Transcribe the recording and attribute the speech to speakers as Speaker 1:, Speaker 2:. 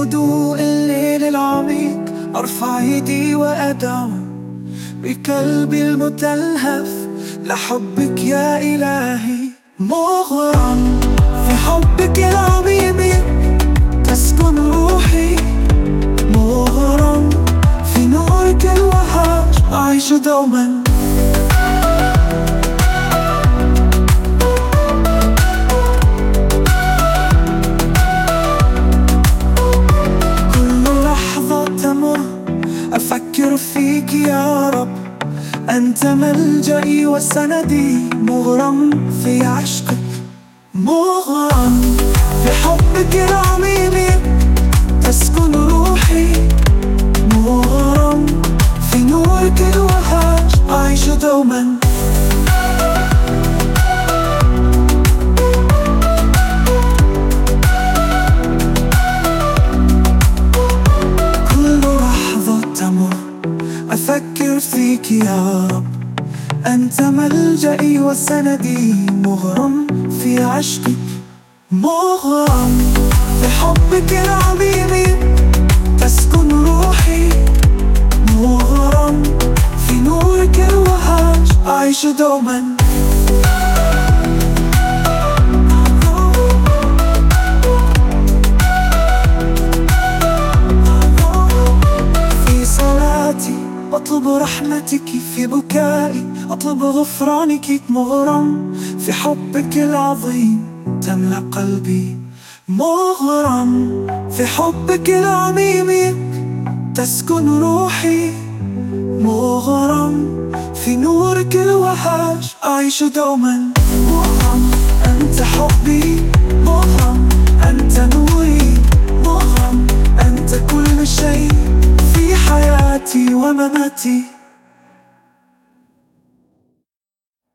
Speaker 1: هدوء الليل العميق أرفع يدي وأدعو بقلبي المتلهف لحبك يا إلهي. مغرم في حبك العميق تسكن روحي، مغرم في نورك الوهاج أعيش دوما. كل لحظة تمر أفكر فيك يا رب، أنت ملجئي وسندي، مغرم في عشقك، مغرم في حبك العميق تسكن روحي، مغرم في نورك الوهاج أعيش دوما. كل لحظة تمر أفكر فيك يا رب، أنت ملجئي وسندي، مغرم في عشقك، مغرم في حبك العميق تسكن روحي، مغرم في نورك الوهاج أعيش دوما. في صلاتي أطلب رحمتك، في بكائي أطلب غفرانك، مغرم في حبك العظيم تملأ قلبي، مغرم في حبك العميق تسكن روحي، مغرم في نورك الوهاج أعيش دوما. مغرم أنت حبي، مغرم أنت نوري، مغرم أنت كل شيء في حياتي ومماتي.